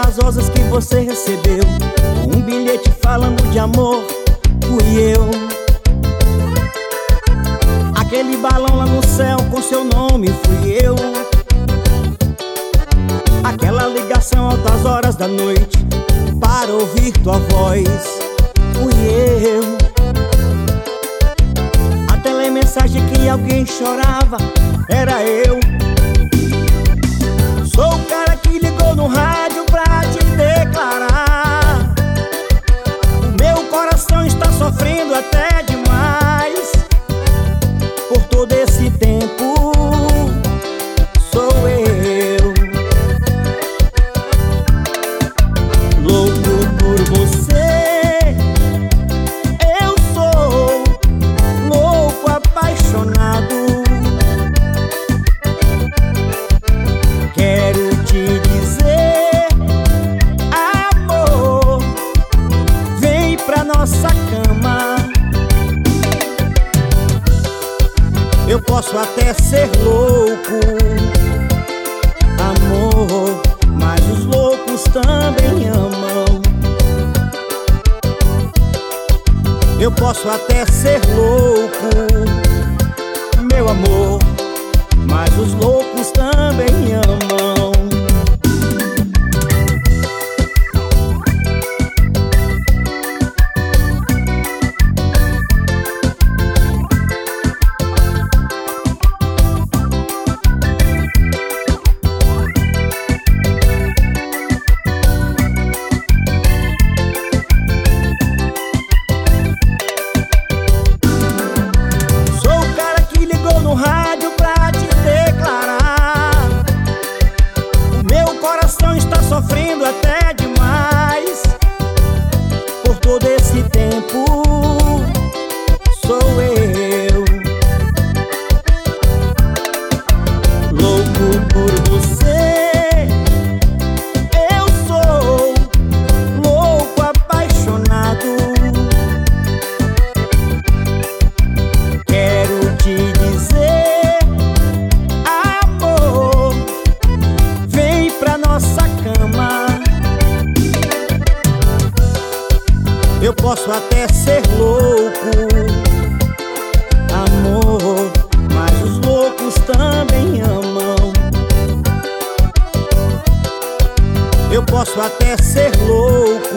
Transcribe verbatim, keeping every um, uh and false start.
das rosas que você recebeu, um bilhete falando de amor, fui eu. Aquele balão lá no céu com seu nome, fui eu. Aquela ligação altas horas da noite para ouvir tua voz, fui eu. A telemensagem que alguém chorava, era eu. Sou o cara que ligou no rádio pra te declarar: o meu coração está sofrendo até demais. Por todo esse tempo sou eu, louco por você. Eu sou louco, apaixonado. Quero te dizer, amor, vem pra nossa cama. Eu posso até ser louco, amor, mas os loucos também amam. Eu posso até ser louco, meu amor, mas os loucos também amam. No rádio pra te declarar: o meu coração está sofrendo até demais. Por todo esse tempo sou eu, louco por você. Eu sou louco, apaixonado. Quero te dizer, amor, vem pra nossa cama. Eu posso até ser louco, amor, mas os loucos também amam. Eu posso até ser louco,